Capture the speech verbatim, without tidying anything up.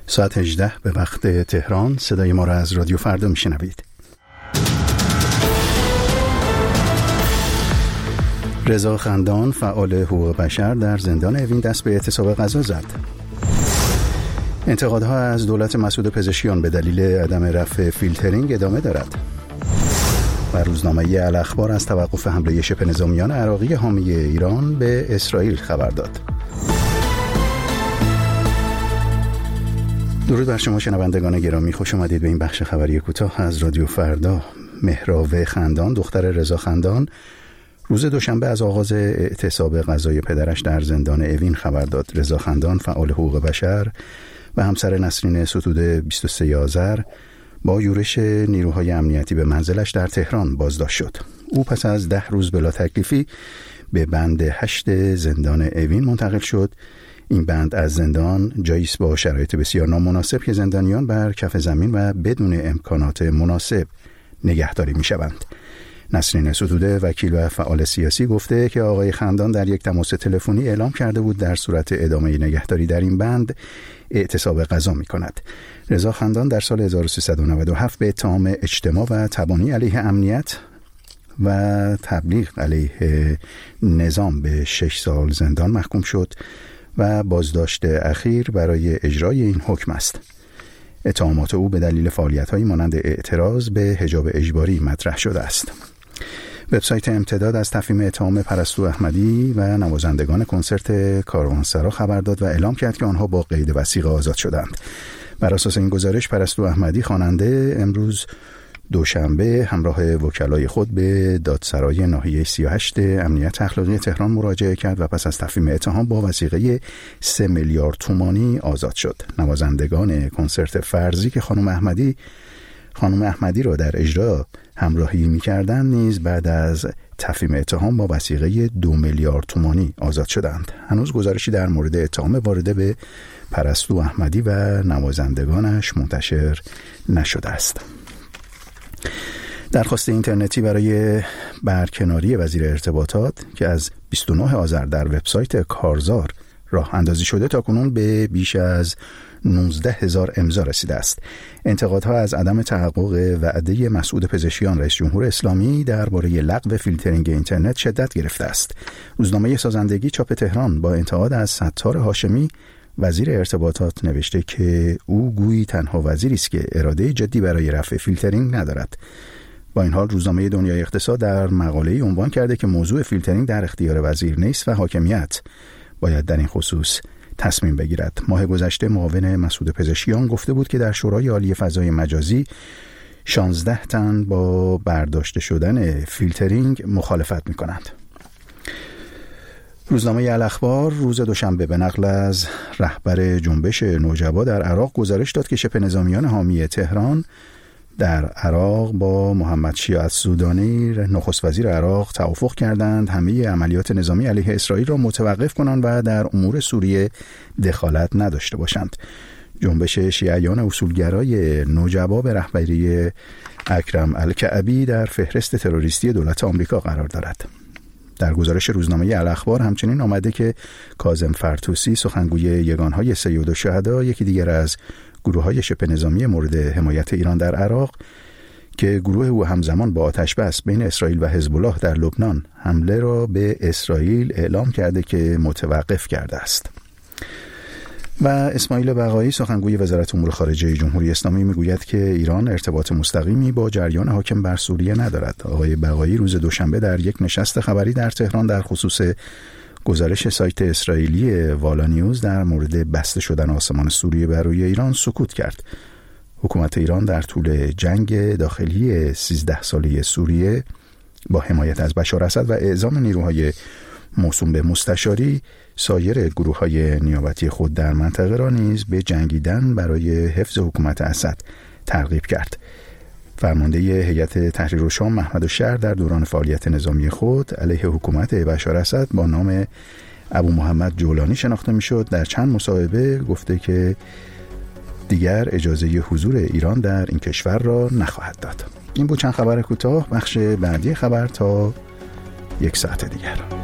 ساعت هجده به وقت تهران. صدای ما را از رادیو فردا میشنوید. رضا خندان فعال حقوق بشر در زندان اوین دست به اعتصاب غذا زد. انتقادها از دولت مسعود پزشکیان به دلیل عدم رفع فیلترینگ ادامه دارد. و روزنامه الاخبار از توقف حمله شبه نظامیان عراقی حامی ایران به اسرائیل خبر داد. درود بر شما شنوندگان گرامی، خوش آمدید به این بخش خبری کوتاه از رادیو فردا. مهراوه خندان دختر رضا خندان روز دوشنبه از آغاز اعتصاب غذای پدرش در زندان اوین خبر داد. رضا خندان فعال حقوق بشر و همسر نسرین ستوده بیست و سه آذر با یورش نیروهای امنیتی به منزلش در تهران بازداشت شد. او پس از ده روز بلا تکلیفی به بند هشت زندان اوین منتقل شد. این بند از زندان جایی است با شرایط بسیار نامناسب که زندانیان بر کف زمین و بدون امکانات مناسب نگهداری می شوند. نسرین ستوده وکیل و فعال سیاسی گفته که آقای خندان در یک تماس تلفنی اعلام کرده بود در صورت ادامه نگهداری در این بند اعتصاب غذا می کند. رضا خندان در سال هزار و سیصد و نود و هفت به اتهام اجتماع و تبانی علیه امنیت و تبلیغ علیه نظام به شش سال زندان محکوم شد و بازداشت اخیر برای اجرای این حکم است. اتهامات او به دلیل فعالیت‌هایی مانند اعتراض به حجاب اجباری مطرح شده است. وبسایت امتداد از تفهیم اتهام پرستو احمدی و نوازندگان کنسرت کاروانسرا خبر داد و اعلام کرد که آنها با قید وثیقه آزاد شدند. بر اساس این گزارش پرستو احمدی خواننده امروز دوشنبه همراه وکلای خود به دادسرای ناحیه سی و هشت امنیت اخلاقی تهران مراجعه کرد و پس از تفهیم اتهام با وثیقه سه میلیارد تومانی آزاد شد. نوازندگان کنسرت فرضی که خانم احمدی خانم احمدی را در اجرا همراهی می‌کردند نیز بعد از تفهیم اتهام با وثیقه دو میلیارد تومانی آزاد شدند. هنوز گزارشی در مورد اتهام وارده به پرستو احمدی و نوازندگانش منتشر نشده است. درخواست اینترنتی برای برکناری وزیر ارتباطات که از بیست و نه آذر در وبسایت کارزار راه اندازی شده تاکنون به بیش از نوزده هزار امضا رسیده است. انتقادها از عدم تحقق وعده مسعود پزشکیان رئیس جمهور اسلامی درباره لغو فیلترینگ اینترنت شدت گرفته است. روزنامه سازندگی چاپ تهران با انتقاد از ستار هاشمی وزیر ارتباطات نوشته که او گویی تنها وزیری است که اراده جدی برای رفع فیلترینگ ندارد. با این حال روزنامه دنیای اقتصاد در مقاله‌ای عنوان کرده که موضوع فیلترینگ در اختیار وزیر نیست و حاکمیت باید در این خصوص تصمیم بگیرد. ماه گذشته معاون مسعود پزشکیان گفته بود که در شورای عالی فضای مجازی شانزده تن با برداشته شدن فیلترینگ مخالفت می‌کنند. روزنامه الاخبار روز دوشنبه به نقل از رهبر جنبش نوجبا در عراق گزارش داد که شبه نظامیان حامی تهران در عراق با محمد شیع السودانی نخست وزیر عراق توافق کردند همه عملیات نظامی علیه اسرائیل را متوقف کنند و در امور سوریه دخالت نداشته باشند. جنبش شیعیان اصولگرای نوجبا به رهبری اکرم الکعبی در فهرست تروریستی دولت آمریکا قرار دارد. در گزارش روزنامه الاخبار همچنین آمده که کاظم فرتوسی سخنگوی یگانهای سید الشهدا یکی دیگر از گروه‌های شبه نظامی مورد حمایت ایران در عراق که گروه او همزمان با آتش‌بس بین اسرائیل و حزب الله در لبنان حمله را به اسرائیل اعلام کرده که متوقف کرده است. و اسماعیل بقایی سخنگوی وزارت امور خارجه جمهوری اسلامی میگوید که ایران ارتباط مستقیمی با جریان حاکم بر سوریه ندارد. آقای بقایی روز دوشنبه در یک نشست خبری در تهران در خصوص گزارش سایت اسرائیلی والا نیوز در مورد بسته شدن آسمان سوریه بر روی ایران سکوت کرد. حکومت ایران در طول جنگ داخلی سیزده ساله سوریه با حمایت از بشار اسد و اعزام نیروهای موسوم به مستشاری سایر گروه‌های نیابتی خود در منطقه را نیز به جنگیدن برای حفظ حکومت اسد ترغیب کرد. فرمانده هیئت تحریر الشام محمد الشهر در دوران فعالیت نظامی خود علیه حکومت بشار اسد با نام ابو محمد جولانی شناخته میشد. در چند مصاحبه گفته که دیگر اجازه حضور ایران در این کشور را نخواهد داد. این بود چند خبر کوتاه. بخش بعدی خبر تا یک ساعت دیگر.